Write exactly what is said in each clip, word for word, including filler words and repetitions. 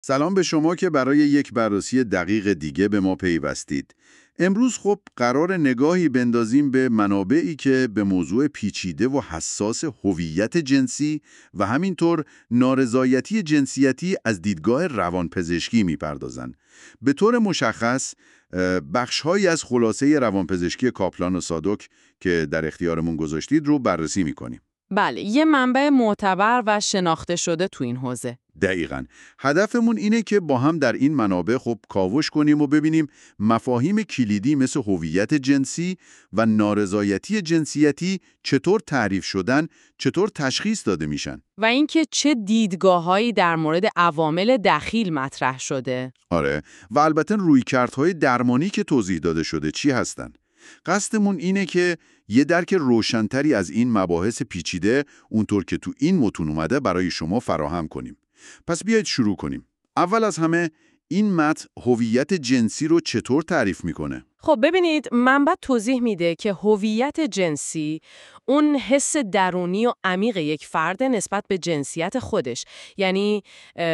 سلام به شما که برای یک بررسی دقیق دیگه به ما پیوستید. امروز خب قرار نگاهی بندازیم به منابعی که به موضوع پیچیده و حساس هویت جنسی و همینطور نارضایتی جنسیتی از دیدگاه روانپزشکی میپردازن. به طور مشخص بخش‌هایی از خلاصه روانپزشکی کاپلان و سادوک که در اختیارمون گذاشتید رو بررسی میکنیم. بله، یه منبع معتبر و شناخته شده تو این حوزه. دقیقاً. هدفمون اینه که با هم در این منابع خب کاوش کنیم و ببینیم مفاهیم کلیدی مثل هویت جنسی و نارضایتی جنسیتی چطور تعریف شدن، چطور تشخیص داده میشن. و اینکه چه دیدگاه‌هایی در مورد عوامل دخیل مطرح شده. آره، و البته رویکردهای درمانی که توضیح داده شده چی هستن. قصدمون اینه که یه درک روشن‌تری از این مباحث پیچیده اونطور که تو این متون اومده برای شما فراهم کنیم. پس بیایید شروع کنیم. اول از همه این متن هویت جنسی رو چطور تعریف میکنه؟ خب ببینید، منبع توضیح میده که هویت جنسی اون حس درونی و عمیق یک فرد نسبت به جنسیت خودش، یعنی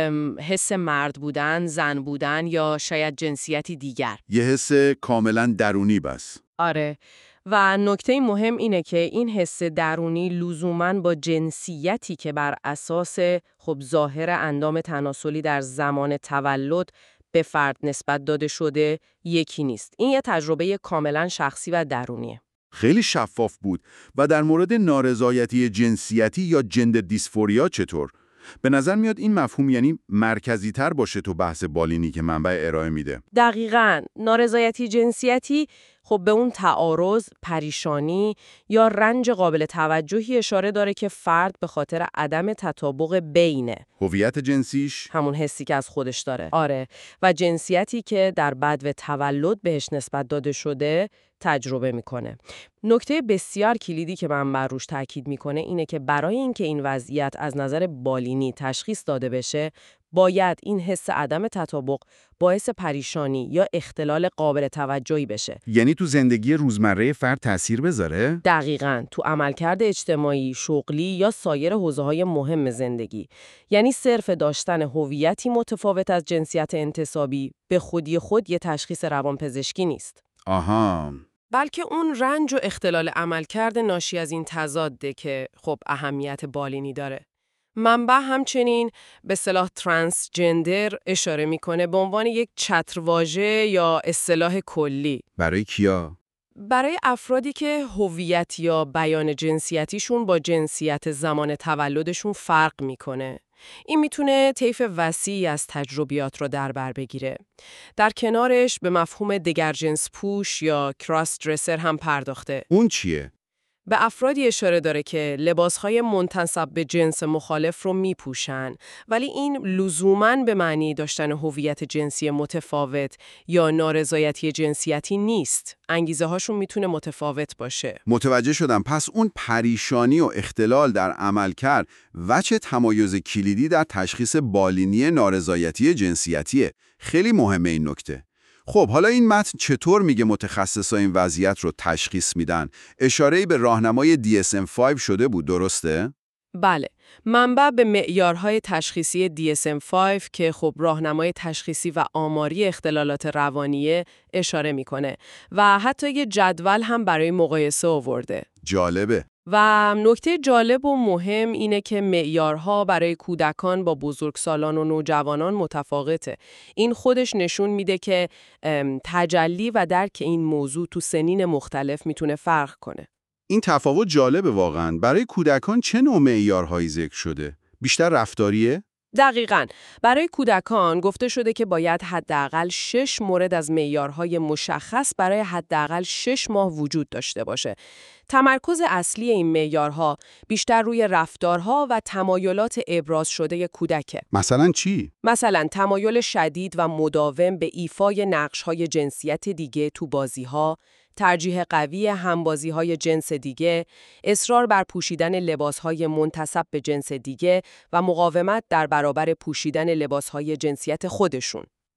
حس مرد بودن، زن بودن یا شاید جنسیتی دیگر. یه حس کاملا درونی بس. آره. و نکته مهم اینه که این حس درونی لزوماً با جنسیتی که بر اساس خب ظاهر اندام تناسلی در زمان تولد به فرد نسبت داده شده یکی نیست. این یه تجربه کاملاً شخصی و درونیه. خیلی شفاف بود. و در مورد نارضایتی جنسیتی یا جندر دیسفوریا چطور؟ به نظر میاد این مفهوم یعنی مرکزی تر باشه تو بحث بالینی که منبع ارائه میده. دقیقاً. نارضایتی جنسیتی خب به اون تعارض، پریشانی یا رنج قابل توجهی اشاره داره که فرد به خاطر عدم تطابق بینه هویت جنسیش، همون حسی که از خودش داره، آره، و جنسیتی که در بدو تولد بهش نسبت داده شده تجربه میکنه. نکته بسیار کلیدی که من بر روش تاکید میکنه اینه که برای اینکه این وضعیت از نظر بالینی تشخیص داده بشه، باید این حس عدم تطابق باعث پریشانی یا اختلال قابل توجهی بشه. یعنی تو زندگی روزمره فرد تأثیر بذاره؟ دقیقاً. تو عملکرد اجتماعی، شغلی یا سایر حوزه‌های مهم زندگی. یعنی صرف داشتن هویتی متفاوت از جنسیت انتسابی به خودی خود یه تشخیص روانپزشکی نیست. آها. بلکه اون رنج و اختلال عملکرد ناشی از این تضاده که خب اهمیت بالینی داره. منبع همچنین به اصطلاح ترانسجندر اشاره میکنه به عنوان یک چترواژه یا اصطلاح کلی. برای کیا؟ برای افرادی که هویت یا بیان جنسیتیشون با جنسیت زمان تولدشون فرق میکنه. این میتونه طیف وسیعی از تجربیات رو در بر بگیره. در کنارش به مفهوم دگرجنس پوش یا کراس درسر هم پرداخته. اون چیه؟ به افرادی اشاره داره که لباسهای منتسب به جنس مخالف رو میپوشن، ولی این لزوماً به معنی داشتن هویت جنسی متفاوت یا نارضایتی جنسیتی نیست. انگیزه هاشون میتونه متفاوت باشه. متوجه شدم. پس اون پریشانی و اختلال در عملکرد وجه تمایز کلیدی در تشخیص بالینی نارضایتی جنسیتیه. خیلی مهمه این نکته. خب حالا این متن چطور میگه متخصصا این وضعیت رو تشخیص میدن؟ اشاره‌ای به راهنمای دی اس ام پنج شده بود، درسته؟ بله، منبع به معیارهای تشخیصی دی اس ام پنج که خب راهنمای تشخیصی و آماری اختلالات روانیه اشاره میکنه و حتی یه جدول هم برای مقایسه آورده. جالبه. و نکته جالب و مهم اینه که معیارها برای کودکان با بزرگسالان و نوجوانان متفاوته. این خودش نشون میده که تجلی و درک این موضوع تو سنین مختلف میتونه فرق کنه. این تفاوت جالبه واقعاً. برای کودکان چه نوع معیارهایی ذکر شده؟ بیشتر رفتاریه؟ دقیقاً. برای کودکان گفته شده که باید حداقل شش مورد از معیارهای مشخص برای حداقل شش ماه وجود داشته باشه. تمرکز اصلی این معیارها بیشتر روی رفتارها و تمایلات ابراز شده کودکه. مثلا چی؟ مثلا تمایل شدید و مداوم به ایفای نقش‌های جنسیت دیگه تو بازی‌ها، ترجیح قوی همبازی‌های جنس دیگه، اصرار بر پوشیدن لباس‌های منتسب به جنس دیگه و مقاومت در برابر پوشیدن لباس‌های جنسیت خودشون.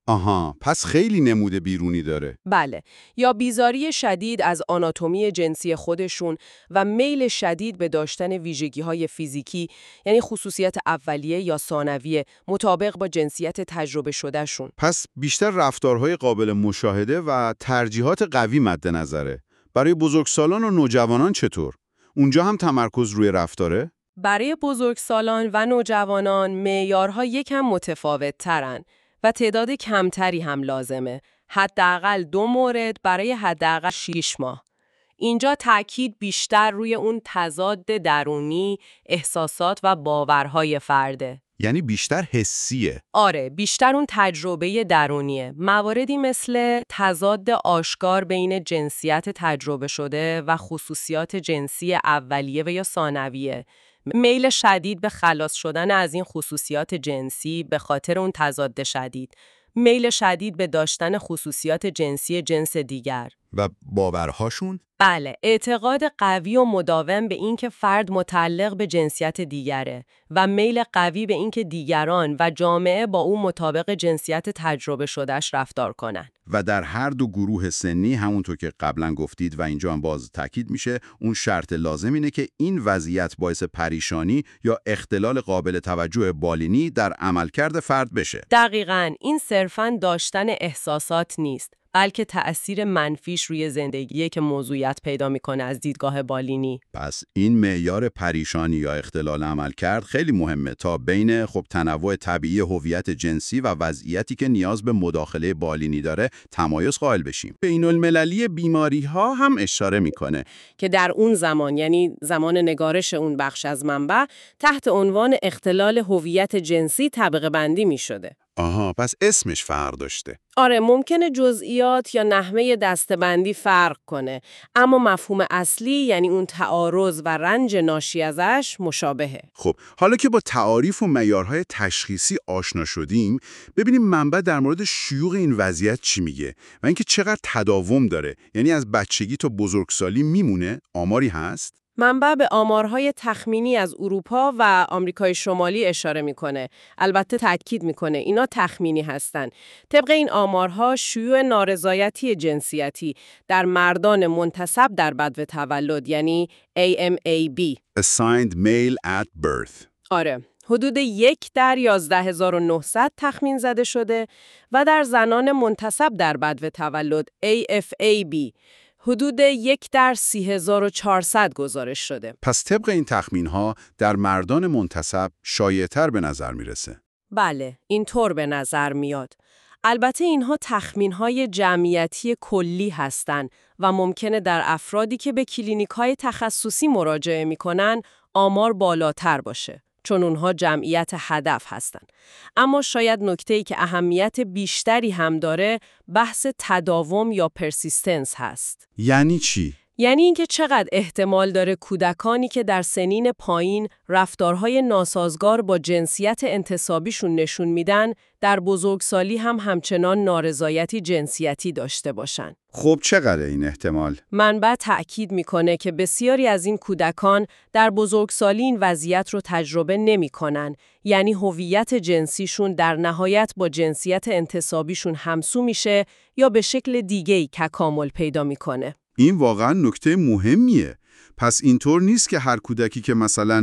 آها، پس خیلی نمود بیرونی داره. بله، یا بیزاری شدید از آناتومی جنسی خودشون و میل شدید به داشتن ویژگی‌های فیزیکی، یعنی خصوصیت اولیه یا ثانویه مطابق با جنسیت تجربه شدهشون. پس بیشتر رفتارهای قابل مشاهده و ترجیحات قوی مد نظره. برای بزرگسالان و نوجوانان چطور؟ اونجا هم تمرکز روی رفتاره؟ برای بزرگسالان و نوجوانان معیارها یکم متفاوت ترن و تعداد کمتری هم لازمه. حداقل دو مورد برای حداقل شش ماه. اینجا تأکید بیشتر روی اون تضاد درونی، احساسات و باورهای فرده. یعنی بیشتر حسیه. آره، بیشتر اون تجربه درونیه. مواردی مثل تضاد آشکار بین جنسیت تجربه شده و خصوصیات جنسی اولیه و یا ثانویه. میل شدید به خلاص شدن از این خصوصیات جنسی به خاطر اون تضاد شدید. میل شدید به داشتن خصوصیات جنسی جنس دیگر. و باورهاشون؟ بله، اعتقاد قوی و مداوم به این که فرد متعلق به جنسیت دیگره و میل قوی به این که دیگران و جامعه با او مطابق جنسیت تجربه شدهش رفتار کنن. و در هر دو گروه سنی همونطور که قبلا گفتید و اینجا هم باز تاکید میشه، اون شرط لازم اینه که این وضعیت باعث پریشانی یا اختلال قابل توجه بالینی در عملکرد فرد بشه. دقیقاً، این صرفاً داشتن احساسات نیست، بلکه تأثیر منفیش روی زندگیه که موضوعیت پیدا میکنه از دیدگاه بالینی. پس این معیار پریشانی یا اختلال عملکرد خیلی مهمه تا بین خب تنوع طبیعی هویت جنسی و وضعیتی که نیاز به مداخله بالینی داره تمایز قائل بشیم. بین المللی بیماری ها هم اشاره میکنه که در اون زمان، یعنی زمان نگارش اون بخش از منبع، تحت عنوان اختلال هویت جنسی طبقه بندی میشده. آها، پس اسمش فرق داشته. آره، ممکنه جزئیات یا نحوه دسته‌بندی فرق کنه، اما مفهوم اصلی، یعنی اون تعارض و رنج ناشی ازش، مشابهه. خب، حالا که با تعاریف و معیارهای تشخیصی آشنا شدیم، ببینیم منبع در مورد شیوع این وضعیت چی میگه و اینکه چقدر تداوم داره. یعنی از بچگی تا بزرگسالی میمونه؟ آماری هست؟ منبع به آمارهای تخمینی از اروپا و آمریکای شمالی اشاره میکنه. البته تأکید میکنه اینا تخمینی هستن. طبق این آمارها شیوع نارضایتی جنسیتی در مردان منتسب در بدو تولد، یعنی ای ام ای بی Assigned Male at Birth. آره، حدود یک در یازده هزار و نهصد تخمین زده شده و در زنان منتسب در بدو تولد ای اف ای بی حدود یک در سی هزار و چهارصد گزارش شده. پس طبق این تخمین‌ها در مردان منتسب شایع‌تر به نظر میرسه. بله، اینطور به نظر میاد. البته اینها تخمین‌های جمعیتی کلی هستند و ممکنه در افرادی که به کلینیک‌های تخصصی مراجعه می‌کنن آمار بالاتر باشه، چون اونها جمعیت هدف هستن. اما شاید نکته‌ای که اهمیت بیشتری هم داره بحث تداوم یا پرسیستنس هست. یعنی چی؟ یعنی اینکه چقدر احتمال داره کودکانی که در سنین پایین رفتارهای ناسازگار با جنسیت انتسابیشون نشون میدن، در بزرگسالی هم همچنان نارضایتی جنسیتی داشته باشن. خب چقدر این احتمال؟ منبع تأکید میکنه که بسیاری از این کودکان در بزرگسالی این وضعیت رو تجربه نمیکنن، یعنی هویت جنسیشون در نهایت با جنسیت انتسابیشون همسو میشه یا به شکل دیگه‌ای تکامل پیدا میکنه. این واقعا نکته مهمیه. پس اینطور نیست که هر کودکی که مثلا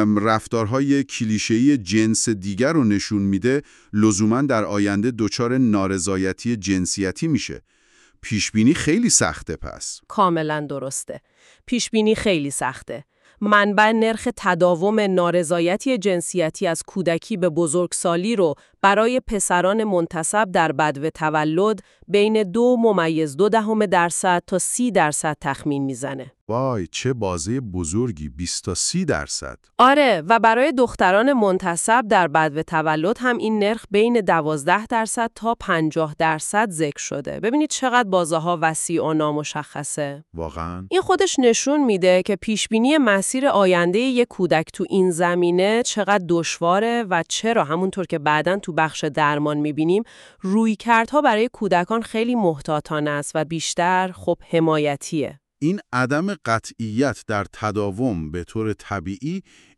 رفتارهای کلیشه‌ای جنس دیگر رو نشون میده لزوماً در آینده دچار نارضایتی جنسیتی میشه. پیشبینی خیلی سخته پس. کاملا درسته. پیشبینی خیلی سخته. منبع نرخ تداوم نارضایتی جنسیتی از کودکی به بزرگسالی رو برای پسران منتسب در بدو تولد بین دو ممیز دو دهم درصد تا سی درصد تخمین میزنه. وای چه بازه بزرگی، بیست تا سی درصد. آره، و برای دختران منتسب در بدو تولد هم این نرخ بین دوازده درصد تا پنجاه درصد ذکر شده. ببینید چقدر بازه ها وسیع و نامشخصه. واقعا این خودش نشون میده که پیشبینی مسیر آینده یک کودک تو این زمینه چقدر دشواره و چرا همونطور که بعداً تو بخش درمان میبینیم رویکردها برای کودکان خیلی محتاطانه است و بیشتر خب حمایتیه. این عدم قطعیت در تداوم به طور طبیعی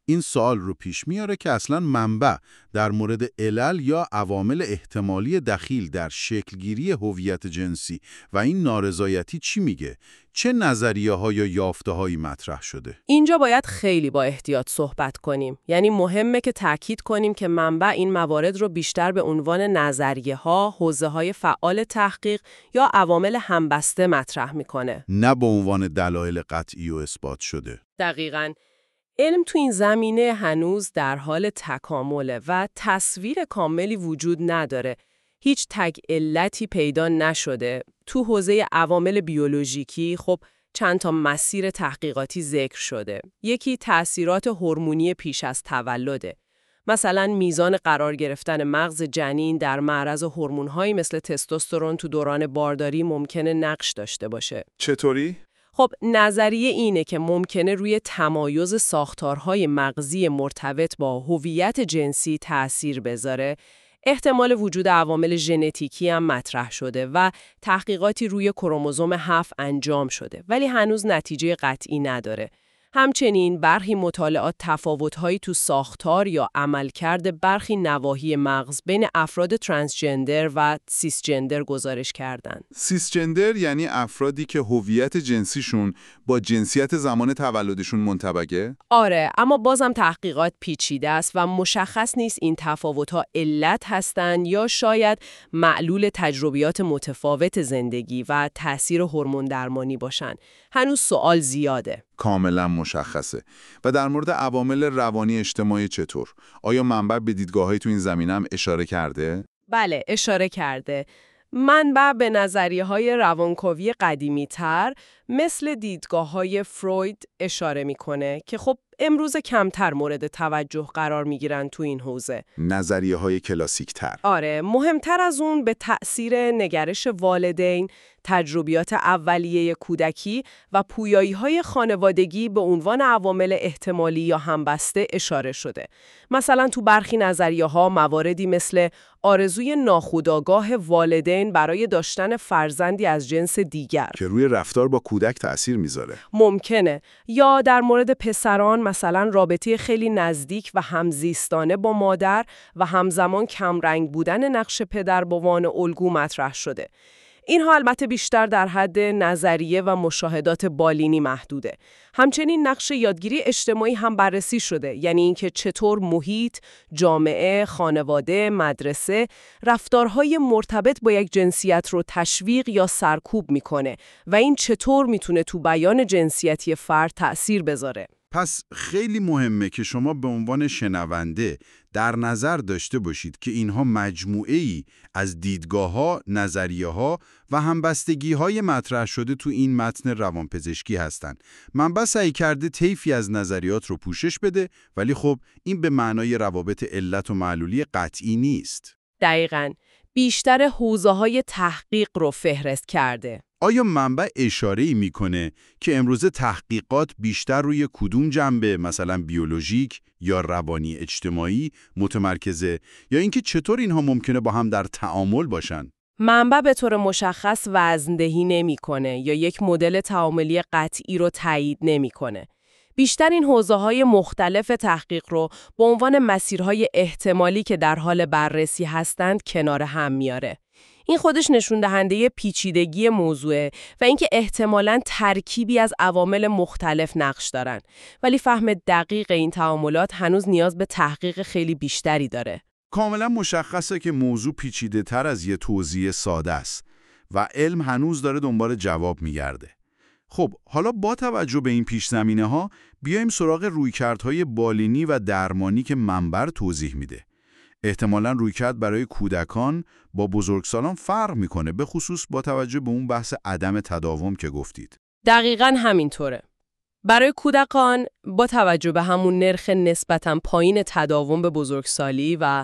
این سوال رو پیش میاره که اصلا منبع در مورد علل یا عوامل احتمالی دخیل در شکلگیری هویت جنسی و این نارضایتی چی میگه؟ چه نظریه‌ها یا یافته‌هایی مطرح شده؟ اینجا باید خیلی با احتیاط صحبت کنیم. یعنی مهمه که تأکید کنیم که منبع این موارد رو بیشتر به عنوان نظریه‌ها، حوزه‌های فعال تحقیق یا عوامل همبسته مطرح میکنه. نه به عنوان دلایل قطعی و اثبات شده. دقیقاً. علم تو این زمینه هنوز در حال تکامله و تصویر کاملی وجود نداره. هیچ تگ علتی پیدا نشده. تو حوزه عوامل بیولوژیکی خب چند تا مسیر تحقیقاتی ذکر شده. یکی تأثیرات هورمونی پیش از تولده. مثلا میزان قرار گرفتن مغز جنین در معرض هورمون‌هایی مثل تستوسترون تو دوران بارداری ممکنه نقش داشته باشه. چطوری؟ خب نظریه اینه که ممکنه روی تمایز ساختارهای مغزی مرتبط با هویت جنسی تأثیر بذاره. احتمال وجود عوامل ژنتیکی هم مطرح شده و تحقیقاتی روی کروموزوم هفت انجام شده، ولی هنوز نتیجه قطعی نداره. همچنین برخی مطالعات تفاوت‌هایی تو ساختار یا عملکرد برخی نواحی مغز بین افراد ترانسجندر و سیسجندر گزارش کردند. سیسجندر یعنی افرادی که هویت جنسیشون با جنسیت زمان تولدشون منطبقه؟ آره، اما بازم تحقیقات پیچیده است و مشخص نیست این تفاوت‌ها علت هستند یا شاید معلول تجربیات متفاوت زندگی و تأثیر هورمون درمانی باشن. هنوز سوال زیاده. کاملا مشخصه. و در مورد عوامل روانی اجتماعی چطور؟ آیا منبع به دیدگاه‌های تو این زمینه هم اشاره کرده؟ بله، اشاره کرده. منبع به نظریه‌های روانکاوی قدیمی‌تر مثل دیدگاه‌های فروید اشاره می‌کنه که خب امروز کمتر مورد توجه قرار می‌گیرن تو این حوزه. نظریه‌های کلاسیک‌تر. آره، مهمتر از اون به تأثیر نگرش والدین، تجربیات اولیه کودکی و پویایی‌های خانوادگی به عنوان عوامل احتمالی یا همبسته اشاره شده. مثلا تو برخی نظریه‌ها مواردی مثل آرزوی ناخودآگاه والدین برای داشتن فرزندی از جنس دیگر که روی رفتار با کودک تأثیر میذاره. ممکنه، یا در مورد پسران مثلا رابطه خیلی نزدیک و همزیستانه با مادر و همزمان کمرنگ بودن نقش پدر به عنوان الگو مطرح شده. اینها البته بیشتر در حد نظریه و مشاهدات بالینی محدوده. همچنین نقش یادگیری اجتماعی هم بررسی شده، یعنی اینکه چطور محیط، جامعه، خانواده، مدرسه رفتارهای مرتبط با یک جنسیت رو تشویق یا سرکوب میکنه و این چطور میتونه تو بیان جنسیتی فرد تأثیر بذاره. پس خیلی مهمه که شما به عنوان شنونده در نظر داشته باشید که اینها مجموعه‌ای از دیدگاه‌ها، نظریه‌ها و همبستگی‌های مطرح شده تو این متن روانپزشکی هستند. منبع سعی کرده طیفی از نظریات رو پوشش بده، ولی خب این به معنای روابط علت و معلولی قطعی نیست. دقیقاً. بیشتر حوزه‌های تحقیق رو فهرست کرده. آیا منبع اشاره‌ای میکنه که امروزه تحقیقات بیشتر روی کدوم جنبه، مثلا بیولوژیک یا روانی اجتماعی متمرکزه، یا اینکه چطور اینها ممکنه با هم در تعامل باشن؟ منبع به طور مشخص وزندهی نمی‌کنه یا یک مدل تعاملی قطعی رو تایید نمی‌کنه. بیشتر این حوزه‌های مختلف تحقیق رو به عنوان مسیرهای احتمالی که در حال بررسی هستند کنار هم میاره. این خودش نشون دهنده پیچیدگی موضوعه و اینکه احتمالاً ترکیبی از عوامل مختلف نقش دارن، ولی فهم دقیق این تعاملات هنوز نیاز به تحقیق خیلی بیشتری داره. کاملا مشخصه که موضوع پیچیده تر از یه توضیح ساده است و علم هنوز داره دنبال جواب میگرده. خب حالا با توجه به این پیش زمینه ها بیایم سراغ رویکردهای بالینی و درمانی که منبع توضیح میده. احتمالاً رویکرد برای کودکان با بزرگسالان فرق میکنه، به خصوص با توجه به اون بحث عدم تداوم که گفتید. دقیقاً همینطوره. برای کودکان با توجه به همون نرخ نسبتاً پایین تداوم به بزرگسالی و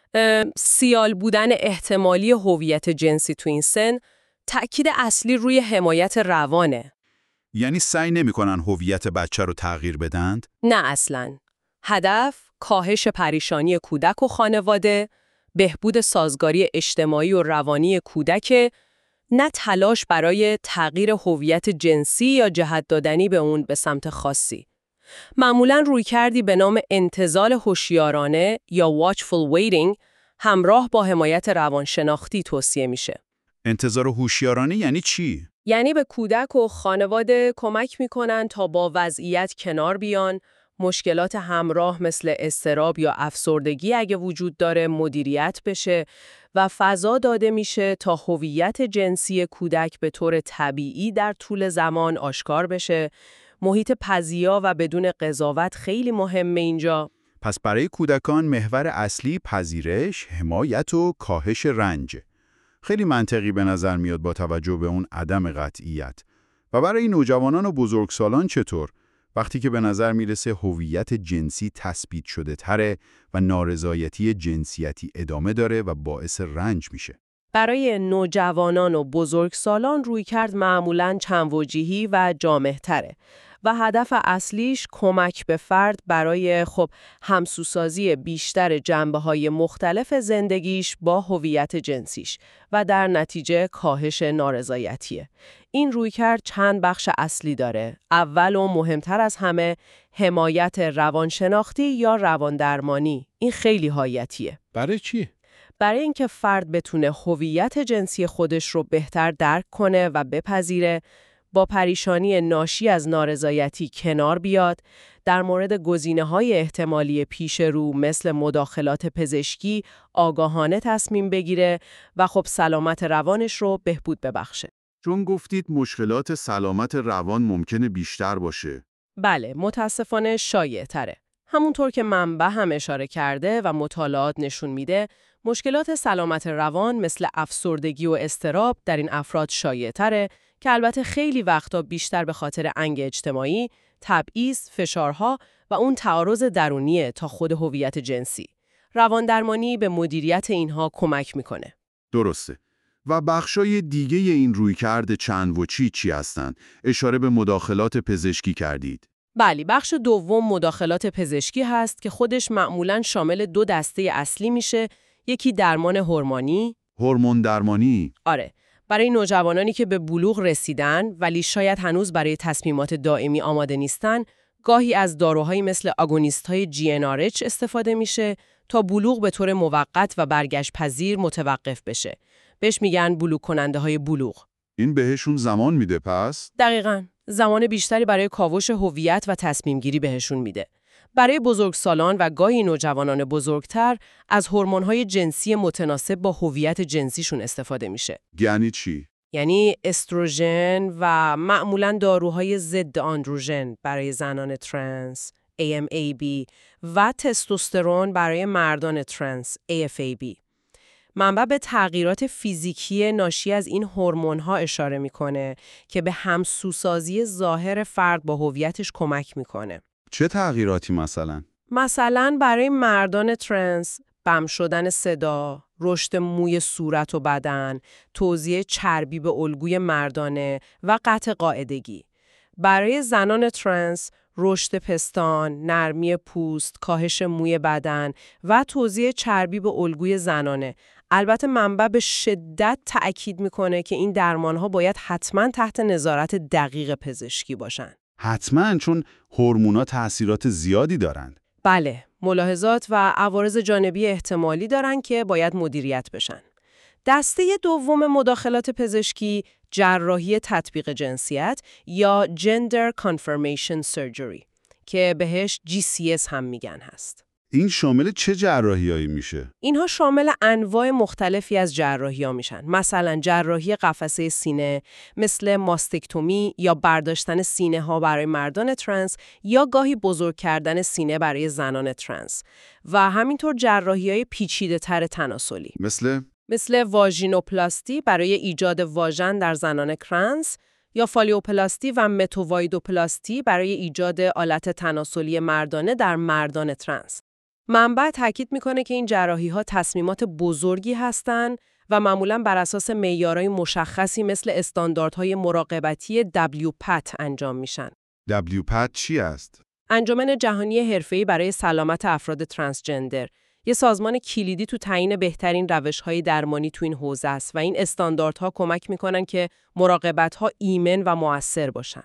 سیال بودن احتمالی هویت جنسی تو این سن، تأکید اصلی روی حمایت روانه. یعنی سعی نمی‌کنن هویت بچه رو تغییر بدند؟ نه اصلاً. هدف کاهش پریشانی کودک و خانواده، بهبود سازگاری اجتماعی و روانی کودک، نه تلاش برای تغییر هویت جنسی یا جهت دادنی به اون به سمت خاصی. معمولاً رویکردی به نام انتزال هوشیارانه یا watchful waiting همراه با حمایت روانشناختی توصیه میشه. انتظار هوشیارانه یعنی چی؟ یعنی به کودک و خانواده کمک میکنن تا با وضعیت کنار بیان، مشکلات همراه مثل اضطراب یا افسردگی اگه وجود داره مدیریت بشه و فضا داده میشه تا هویت جنسی کودک به طور طبیعی در طول زمان آشکار بشه. محیط پذیرا و بدون قضاوت خیلی مهمه اینجا. پس برای کودکان محور اصلی پذیرش، حمایت و کاهش رنج. خیلی منطقی به نظر میاد با توجه به اون عدم قطعیت. و برای نوجوانان و بزرگسالان چطور؟ وقتی که به نظر میرسه هویت جنسی تثبیت شده تره و نارضایتی جنسیتی ادامه داره و باعث رنج میشه. برای نوجوانان و بزرگسالان رویکرد معمولاً چندوجهی و جامع‌تره و هدف اصلیش کمک به فرد برای خب همسوسازی بیشتر جنبه‌های مختلف زندگیش با هویت جنسیش و در نتیجه کاهش نارضایتیه. این رویکرد چند بخش اصلی داره. اول و مهمتر از همه حمایت روانشناختی یا رواندرمانی. این خیلی حیاتیه. برای چی؟ برای اینکه فرد بتونه هویت جنسی خودش رو بهتر درک کنه و بپذیره، با پریشانی ناشی از نارضایتی کنار بیاد، در مورد گزینه‌های احتمالی پیش رو مثل مداخلات پزشکی آگاهانه تصمیم بگیره و خب سلامت روانش رو بهبود ببخشه. چون گفتید مشکلات سلامت روان ممکنه بیشتر باشه. بله، متاسفانه شایع تره. همونطور که منبع هم اشاره کرده و مطالعات نشون میده، مشکلات سلامت روان مثل افسردگی و اضطراب در این افراد شایع تره که البته خیلی وقتا بیشتر به خاطر انگ اجتماعی، تبعیض، فشارها و اون تعارض درونیه تا خود هویت جنسی. رواندرمانی به مدیریت اینها کمک میکنه. درسته. و بخشای دیگه این رویکرد چند و چی چی هستن؟ اشاره به مداخلات پزشکی کردید. بله، بخش دوم مداخلات پزشکی هست که خودش معمولاً شامل دو دسته اصلی میشه. یکی درمان هورمونی. هورمون درمانی؟ آره. برای نوجوانانی که به بلوغ رسیدن ولی شاید هنوز برای تصمیمات دائمی آماده نیستن، گاهی از داروهایی مثل آگونیست‌های جی ان آر اچ استفاده میشه تا بلوغ به طور موقت و برگشت پذیر متوقف بشه. بهش میگن بلوغ کننده های بلوغ. این بهشون زمان میده پس؟ دقیقاً. زمان بیشتری برای کاوش هویت و تصمیم گیری بهشون میده. برای بزرگسالان و گاهی نوجوانان بزرگتر از هورمون‌های جنسی متناسب با هویت جنسیشون استفاده میشه. یعنی چی؟ یعنی استروژن و معمولاً داروهای ضد آندروژن برای زنان ترنس ای ام ای بی و تستوسترون برای مردان ترنس ای اف ای بی. منبع به تغییرات فیزیکی ناشی از این هورمون‌ها اشاره میکنه که به همسوسازی ظاهر فرد با هویتش کمک میکنه. چه تغییراتی مثلا؟ مثلا برای مردان ترنس، بم شدن صدا، رشد موی صورت و بدن، توزیع چربی به الگوی مردانه و قطع قاعدگی. برای زنان ترنس، رشد پستان، نرمی پوست، کاهش موی بدن و توزیع چربی به الگوی زنانه. البته منبع به شدت تأکید میکنه که این درمانها باید حتما تحت نظارت دقیق پزشکی باشن. حتما، چون هورمونا تأثیرات زیادی دارند. بله، ملاحظات و عوارض جانبی احتمالی دارن که باید مدیریت بشن. دسته دوم مداخلات پزشکی، جراحی تطبیق جنسیت یا Gender Confirmation Surgery که بهش جی سی اس هم میگن هست. این شامل چه جراحیایی میشه؟ اینها شامل انواع مختلفی از جراحی‌ها میشن. مثلا جراحی قفسه سینه مثل ماستکتومی یا برداشتن سینه ها برای مردان ترنس یا گاهی بزرگ کردن سینه برای زنان ترنس و همینطور جراحی‌های پیچیده‌تر تناسلی مثل مثل واژینوپلاستی برای ایجاد واژن در زنان کرنس یا فالیوپلاستی و متووایدوپلاستی برای ایجاد آلت تناسلی مردانه در مردان ترنس. منبع تاکید میکنه که این جراحی‌ها تصمیمات بزرگی هستند و معمولاً بر اساس معیارهای مشخصی مثل استانداردهای مراقبتی دبلیو پت انجام میشن. دبلیو پت چی است؟ انجمن جهانی حرفه‌ای برای سلامت افراد ترنسجندر، یه سازمان کلیدی تو تعیین بهترین روش‌های درمانی تو این حوزه است و این استانداردها کمک میکنن که مراقبت‌ها ایمن و مؤثر باشن.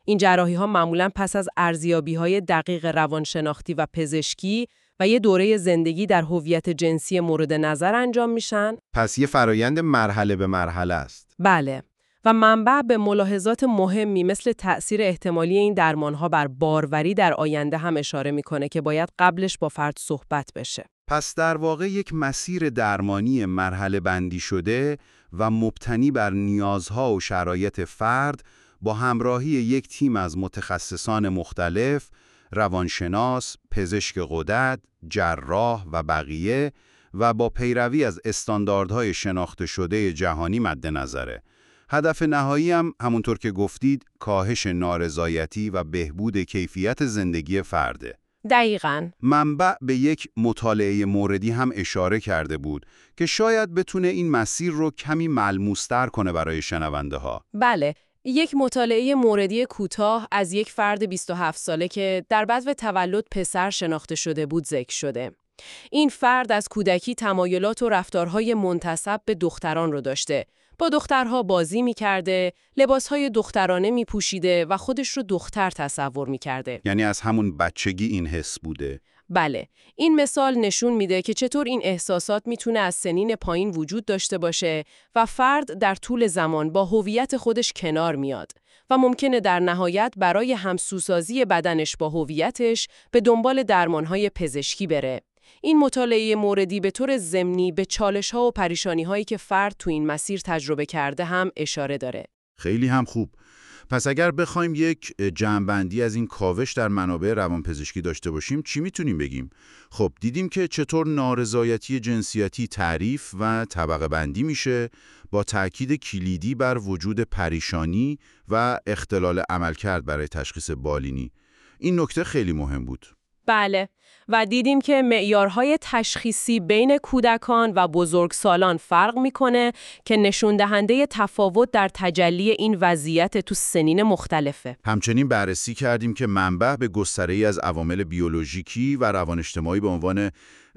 این جراحی‌ها معمولاً پس از ارزیابی‌های دقیق روانشناختی و پزشکی و یه دوره زندگی در هویت جنسی مورد نظر انجام میشن. پس یه فرایند مرحله به مرحله است. بله. و منبع به ملاحظات مهمی مثل تأثیر احتمالی این درمان‌ها بر باروری در آینده هم اشاره میکنه که باید قبلش با فرد صحبت بشه. پس در واقع یک مسیر درمانی مرحله بندی شده و مبتنی بر نیازها و شرایط فرد با همراهی یک تیم از متخصصان مختلف، روانشناس، پزشک غدد، جراح و بقیه و با پیروی از استانداردهای شناخته شده جهانی مد نظره. هدف نهایی هم همونطور که گفتید کاهش نارضایتی و بهبود کیفیت زندگی فرده. دقیقاً. منبع به یک مطالعه موردی هم اشاره کرده بود که شاید بتونه این مسیر رو کمی ملموس‌تر کنه برای شنونده ها. بله. یک مطالعه موردی کوتاه از یک فرد بیست و هفت ساله که در بدو تولد پسر شناخته شده بود ذکر شده. این فرد از کودکی تمایلات و رفتارهای منتسب به دختران رو داشته. با دخترها بازی می‌کرده، لباسهای دخترانه می‌پوشیده و خودش رو دختر تصور می‌کرده. یعنی از همون بچگی این حس بوده. بله، این مثال نشون میده که چطور این احساسات میتونه از سنین پایین وجود داشته باشه و فرد در طول زمان با هویت خودش کنار میاد و ممکنه در نهایت برای همسوسازی بدنش با هویتش به دنبال درمانهای پزشکی بره. این مطالعه موردی به طور ضمنی به چالش‌ها و پریشانی‌هایی که فرد تو این مسیر تجربه کرده هم اشاره داره. خیلی هم خوب. پس اگر بخوایم یک جمع‌بندی از این کاوش در منابع روانپزشکی داشته باشیم چی میتونیم بگیم؟ خب دیدیم که چطور نارضایتی جنسیتی تعریف و طبقه بندی میشه با تأکید کلیدی بر وجود پریشانی و اختلال عملکرد برای تشخیص بالینی. این نکته خیلی مهم بود. بله، و دیدیم که معیارهای تشخیصی بین کودکان و بزرگسالان فرق میکنه که نشون دهنده تفاوت در تجلی این وضعیت تو سنین مختلفه. همچنین بررسی کردیم که منبع به گستره‌ای از عوامل بیولوژیکی و روان اجتماعی به عنوان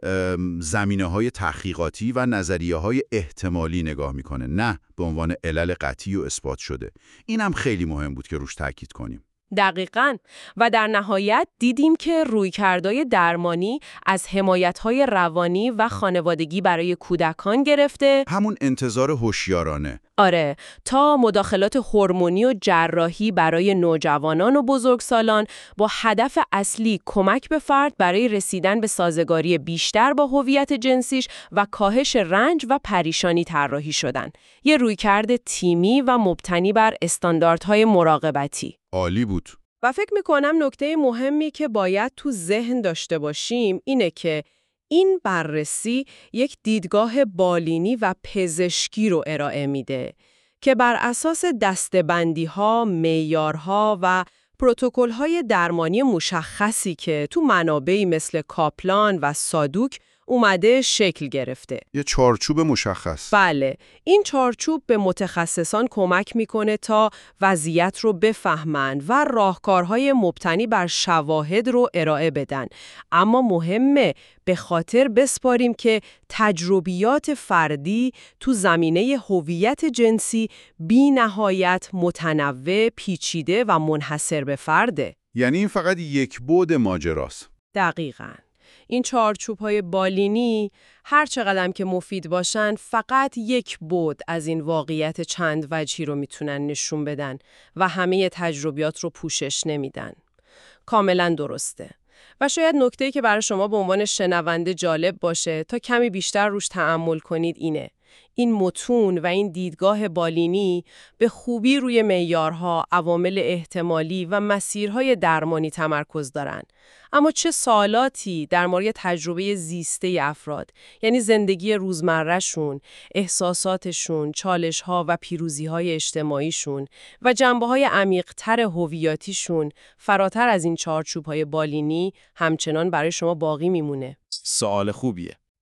زمینه‌های تحقیقاتی و نظریه‌های احتمالی نگاه میکنه، نه به عنوان علل قطعی و اثبات شده. این هم خیلی مهم بود که روش تاکید کنیم. دقیقاً. و در نهایت دیدیم که رویکردهای درمانی از حمایت‌های روانی و خانوادگی برای کودکان گرفته، همون انتظار هوشیارانه، آره، تا مداخلات هورمونی و جراحی برای نوجوانان و بزرگسالان با هدف اصلی کمک به فرد برای رسیدن به سازگاری بیشتر با هویت جنسیش و کاهش رنج و پریشانی طراحی شدن. یه رویکرد تیمی و مبتنی بر استانداردهای مراقبتی. عالی بود. و فکر میکنم نکته مهمی که باید تو ذهن داشته باشیم اینه که این بررسی یک دیدگاه بالینی و پزشکی رو ارائه میده که بر اساس دسته‌بندی‌ها، معیارها و پروتکل‌های درمانی مشخصی که تو منابعی مثل کاپلان و سادوک اومده شکل گرفته. یه چارچوب مشخص. بله، این چارچوب به متخصصان کمک میکنه تا وضعیت رو بفهمن و راهکارهای مبتنی بر شواهد رو ارائه بدن. اما مهمه به خاطر بسپاریم که تجربیات فردی تو زمینه هویت جنسی بی نهایت متنوع، پیچیده و منحصر به فرده. یعنی این فقط یک بعد ماجراست. دقیقاً. این چارچوب‌های بالینی هر چقدر که مفید باشن فقط یک بعد از این واقعیت چند وجهی رو میتونن نشون بدن و همه تجربیات رو پوشش نمیدن. کاملا درسته. و شاید نکته‌ای که برای شما به عنوان شنونده جالب باشه تا کمی بیشتر روش تأمل کنید اینه: این متون و این دیدگاه بالینی به خوبی روی معیارها، عوامل احتمالی و مسیرهای درمانی تمرکز دارن. اما چه سوالاتی در مورد تجربه زیسته افراد، یعنی زندگی روزمرهشون، احساساتشون، چالش‌ها و پیروزی‌های اجتماعیشون و جنبه‌های عمیق‌تر هویتیشون فراتر از این چارچوب‌های بالینی همچنان برای شما باقی میمونه. سوال خوبیه.